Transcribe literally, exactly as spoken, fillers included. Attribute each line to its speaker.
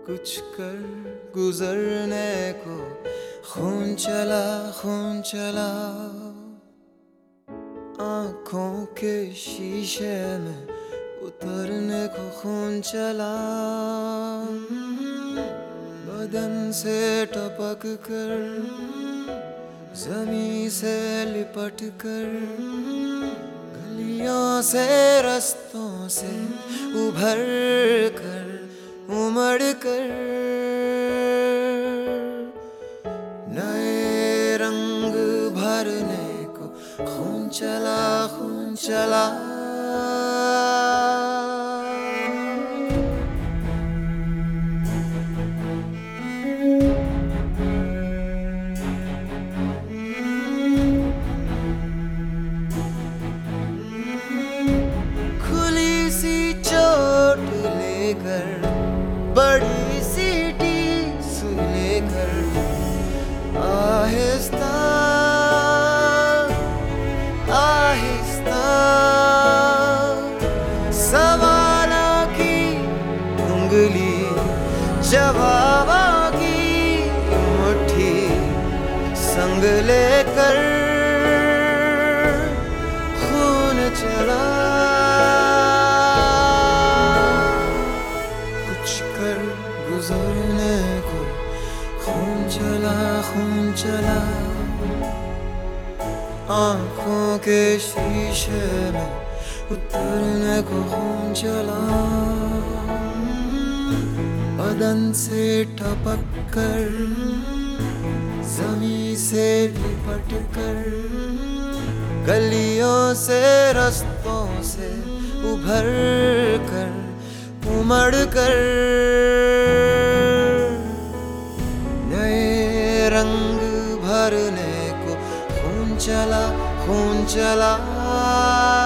Speaker 1: कुछ कर गुजरने को खून चला खून चला, आंखों के शीशे में उतरने को खून चला, बदन से टपक कर जमीन से लिपट कर, गलियों से रस्तों से उभर कर उमड़ कर, नए रंग भरने को खून चला खून चला। खुली सी चोट लेकर, बड़ी सी टीस लेकर, आहिस्ता आहिस्ता सवालों की उंगली, जवाबों की मुट्ठी संग लेकर खून चला। कुछ कर गुजरने को खून चला खून चला, आंखों के शीशे में उतरने को खून चला, बदन से टपक कर जमीन से लिपट कर, गलियों से रस्तों से उभर कर उमड़ कर, नए रंग भरने को खून चला खून चला।